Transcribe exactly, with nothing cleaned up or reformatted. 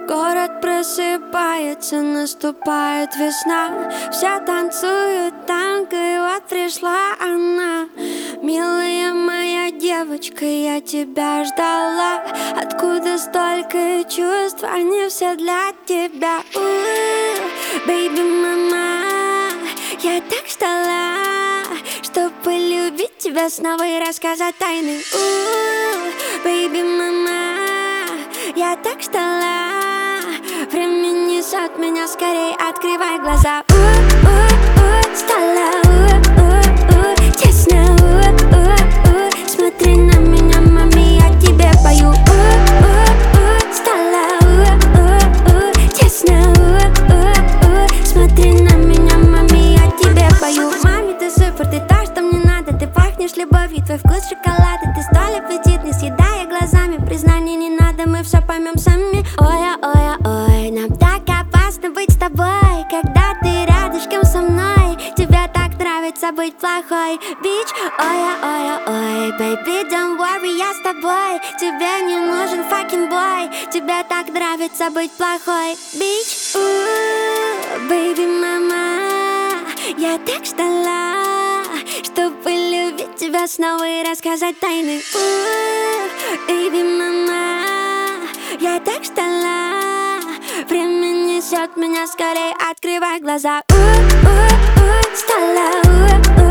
Город просыпается, наступает весна. Все танцуют танго, и вот пришла она. Милая моя девочка, я тебя ждала. Откуда столько чувств, они все для тебя. Бэйби, мама, я так ждала, чтобы полюбить тебя снова и рассказать тайны. Бэйби, мама, я так ждала. Время несет меня, скорей открывай глаза. У-у-у, стала у-у-у, тесно, у-у-у. Смотри на меня, маме, я тебе пою. У-у-у, стала у-у-у, тесно, у-у-у. Смотри на меня, маме, я тебе пою. Маме, ты супер, ты то, что мне надо. Ты пахнешь любовью, твой вкус шоколада. Ты столь аппетитный, съедая глазами. Признаний не надо, мы все поймем сами. Ой-ой-ой, нам так опасно быть с тобой, когда ты рядышком со мной. Тебе так нравится быть плохой, бич. Ой-ой-ой, baby, don't worry, я с тобой. Тебе не нужен fucking boy. Тебе так нравится быть плохой, бич. Baby, мама, я так ждала, чтобы любить тебя снова и рассказать тайны. Baby, мама, я так ждала. Время несет меня, скорей открывай глаза. У-у-у, стала у-у.